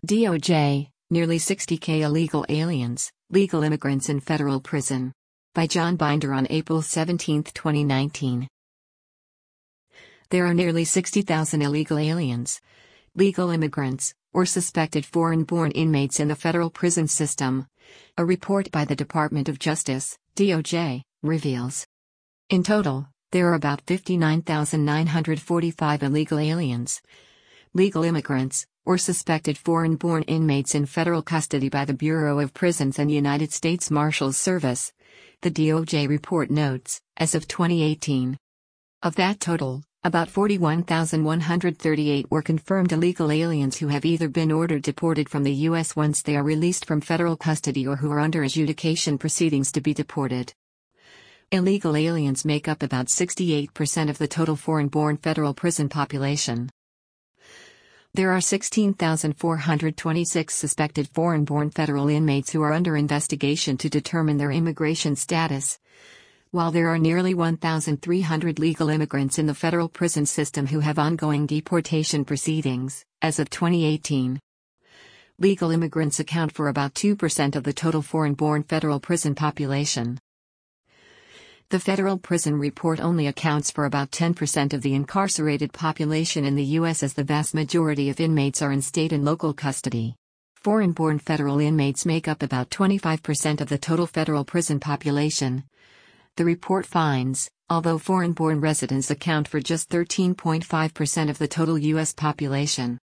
DOJ, nearly 60K illegal aliens, legal immigrants in federal prison. By John Binder on April 17, 2019. There are nearly 60,000 illegal aliens, legal immigrants, or suspected foreign-born inmates in the federal prison system. A report by the Department of Justice, DOJ, reveals. In total, there are about 59,945 illegal aliens, legal immigrants, or suspected foreign-born inmates in federal custody by the Bureau of Prisons and United States Marshals Service, the DOJ report notes, as of 2018. Of that total, about 41,138 were confirmed illegal aliens who have either been ordered deported from the U.S. once they are released from federal custody or who are under adjudication proceedings to be deported. Illegal aliens make up about 68% of the total foreign-born federal prison population. There are 16,426 suspected foreign-born federal inmates who are under investigation to determine their immigration status, while there are nearly 1,300 legal immigrants in the federal prison system who have ongoing deportation proceedings, as of 2018. Legal immigrants account for about 2% of the total foreign-born federal prison population. The federal prison report only accounts for about 10% of the incarcerated population in the U.S., as the vast majority of inmates are in state and local custody. Foreign-born federal inmates make up about 25% of the total federal prison population. The report finds, although foreign-born residents account for just 13.5% of the total U.S. population.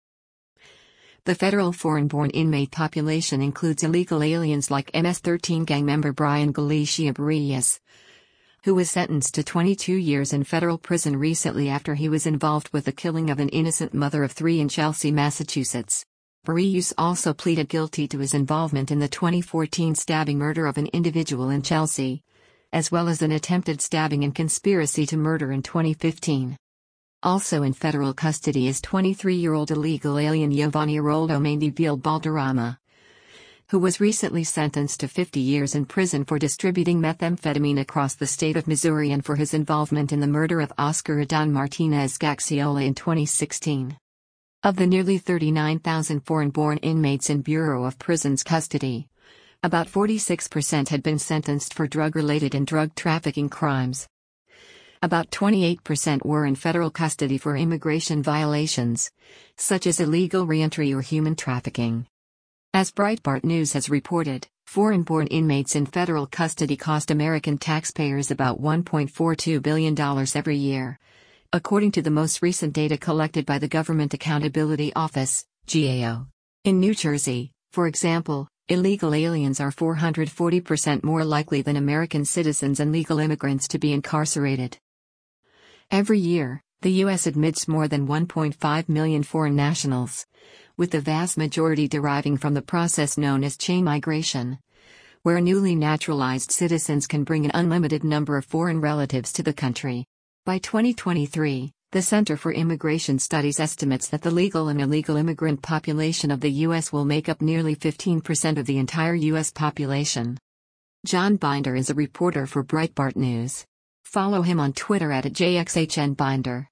The federal foreign-born inmate population includes illegal aliens like MS-13 gang member Brian Galicia Barillas, who was sentenced to 22 years in federal prison recently after he was involved with the killing of an innocent mother of 3 in Chelsea, Massachusetts. Barillas also pleaded guilty to his involvement in the 2014 stabbing murder of an individual in Chelsea, as well as an attempted stabbing and conspiracy to murder in 2015. Also in federal custody is 23-year-old illegal alien Giovanni Aroldo Mendívil Balderrama, who was recently sentenced to 50 years in prison for distributing methamphetamine across the state of Missouri and for his involvement in the murder of Oscar Adán Martínez Gaxiola in 2016. Of the nearly 39,000 foreign-born inmates in Bureau of Prisons custody, about 46% had been sentenced for drug-related and drug trafficking crimes. About 28% were in federal custody for immigration violations, such as illegal reentry or human trafficking. As Breitbart News has reported, foreign-born inmates in federal custody cost American taxpayers about $1.42 billion every year, according to the most recent data collected by the Government Accountability Office, GAO. In New Jersey, for example, illegal aliens are 440% more likely than American citizens and legal immigrants to be incarcerated. Every year, the U.S. admits more than 1.5 million foreign nationals, with the vast majority deriving from the process known as chain migration, where newly naturalized citizens can bring an unlimited number of foreign relatives to the country. By 2023, the Center for Immigration Studies estimates that the legal and illegal immigrant population of the U.S. will make up nearly 15% of the entire U.S. population. John Binder is a reporter for Breitbart News. Follow him on Twitter @JXHNBinder.